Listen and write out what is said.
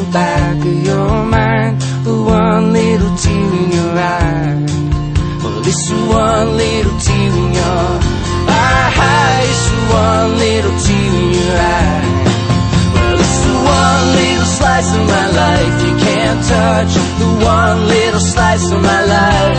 back of your mind, the one little tear in your eye. Well, it's the one little tear in your eye. It's the one little tear in your eye. Well, it's the one little slice of my life you can't touch, the one little slice of my life.